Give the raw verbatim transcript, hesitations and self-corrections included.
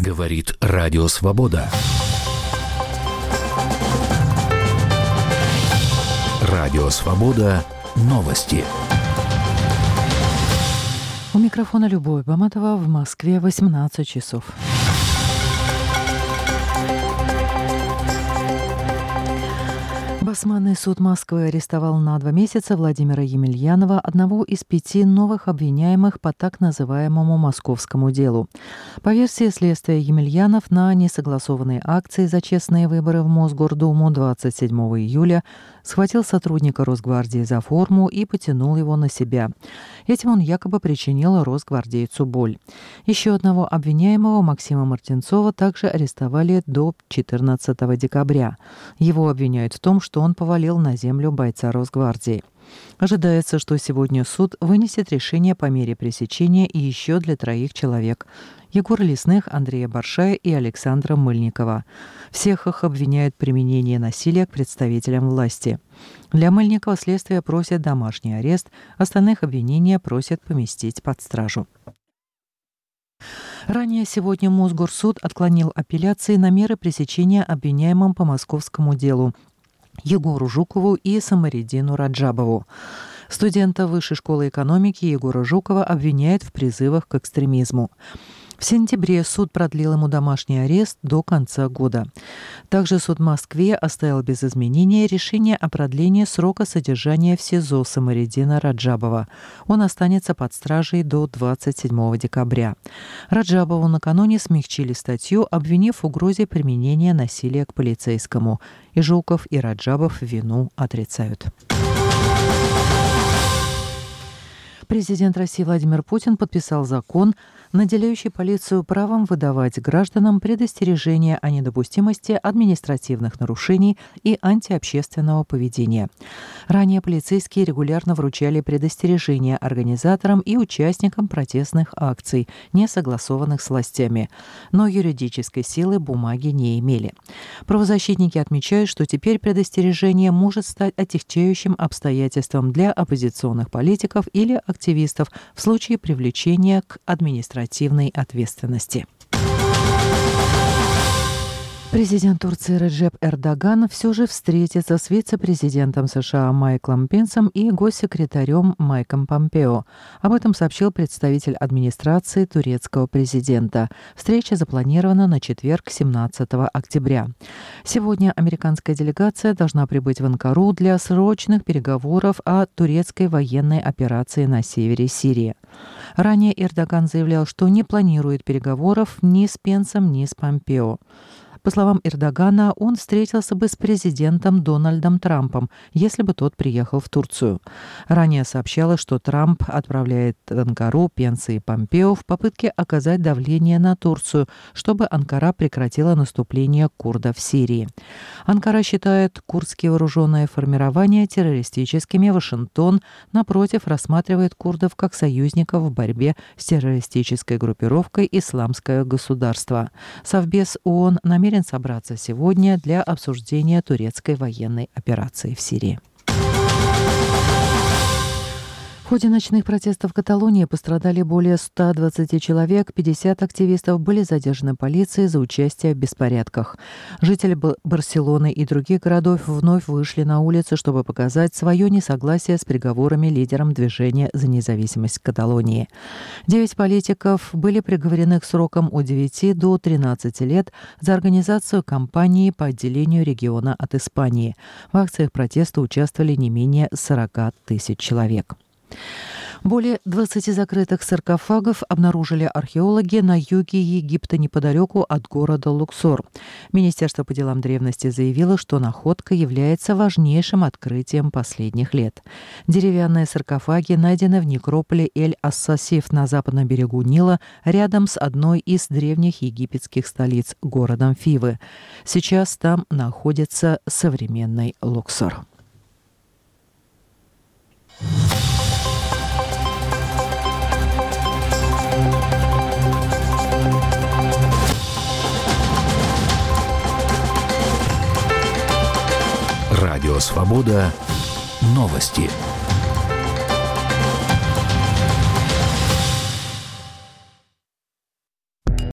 Говорит Радио Свобода. Радио Свобода. Новости. У микрофона Любовь Баматова. В Москве восемнадцать часов. Басманный суд Москвы арестовал на два месяца Владимира Емельянова, одного из пяти новых обвиняемых по так называемому московскому делу. По версии следствия, Емельянов на несогласованной акции за честные выборы в Мосгордуму двадцать седьмого июля схватил сотрудника Росгвардии за форму и потянул его на себя. Этим он якобы причинил росгвардейцу боль. Еще одного обвиняемого, Максима Мартинцова, также арестовали до четырнадцатого декабря. Его обвиняют в том, что он повалил на землю бойца Росгвардии. Ожидается, что сегодня суд вынесет решение по мере пресечения и еще для троих человек – Егора Лесных, Андрея Баршая и Александра Мыльникова. Всех их обвиняют в применении насилия к представителям власти. Для Мыльникова следствие просит домашний арест, остальных обвинения просят поместить под стражу. Ранее сегодня Мосгорсуд отклонил апелляции на меры пресечения обвиняемым по московскому делу Егору Жукову и Самариддину Раджабову. Студента Высшей школы экономики Егора Жукова обвиняют в призывах к экстремизму. В сентябре суд продлил ему домашний арест до конца года. Также суд в Москве оставил без изменения решение о продлении срока содержания в СИЗО Самариддина Раджабова. Он останется под стражей до двадцать седьмого декабря. Раджабову накануне смягчили статью, обвинив в угрозе применения насилия к полицейскому. И Жуков, и Раджабов вину отрицают. Президент России Владимир Путин подписал закон, наделяющий полицию правом выдавать гражданам предостережения о недопустимости административных нарушений и антиобщественного поведения. Ранее полицейские регулярно вручали предостережения организаторам и участникам протестных акций, не согласованных с властями, но юридической силы бумаги не имели. Правозащитники отмечают, что теперь предостережение может стать отягчающим обстоятельством для оппозиционных политиков или активистов в случае привлечения к административной ответственности. Президент Турции Реджеп Эрдоган все же встретится с вице-президентом США Майклом Пенсом и госсекретарем Майком Помпео. Об этом сообщил представитель администрации турецкого президента. Встреча запланирована на четверг, семнадцатого октября. Сегодня американская делегация должна прибыть в Анкару для срочных переговоров о турецкой военной операции на севере Сирии. Ранее Эрдоган заявлял, что не планирует переговоров ни с Пенсом, ни с Помпео. По словам Эрдогана, он встретился бы с президентом Дональдом Трампом, если бы тот приехал в Турцию. Ранее сообщалось, что Трамп отправляет в Анкару Пенса и Помпео в попытке оказать давление на Турцию, чтобы Анкара прекратила наступление курдов в Сирии. Анкара считает курдские вооруженные формирования террористическими. Вашингтон, напротив, рассматривает курдов как союзников в борьбе с террористической группировкой «Исламское государство». Совбез ООН намерен собраться сегодня для обсуждения турецкой военной операции в Сирии. В ходе ночных протестов в Каталонии пострадали более ста двадцати человек, пятьдесят активистов были задержаны полицией за участие в беспорядках. Жители Барселоны и других городов вновь вышли на улицы, чтобы показать свое несогласие с приговорами лидерам движения за независимость Каталонии. Девять политиков были приговорены к срокам от девяти до тринадцати лет за организацию кампании по отделению региона от Испании. В акциях протеста участвовали не менее сорока тысяч человек. Более двадцати закрытых саркофагов обнаружили археологи на юге Египта неподалеку от города Луксор. Министерство по делам древности заявило, что находка является важнейшим открытием последних лет. Деревянные саркофаги найдены в некрополе Эль-Ас-Сасиф на западном берегу Нила, рядом с одной из древних египетских столиц, городом Фивы. Сейчас там находится современный Луксор. Радио Свобода. Новости.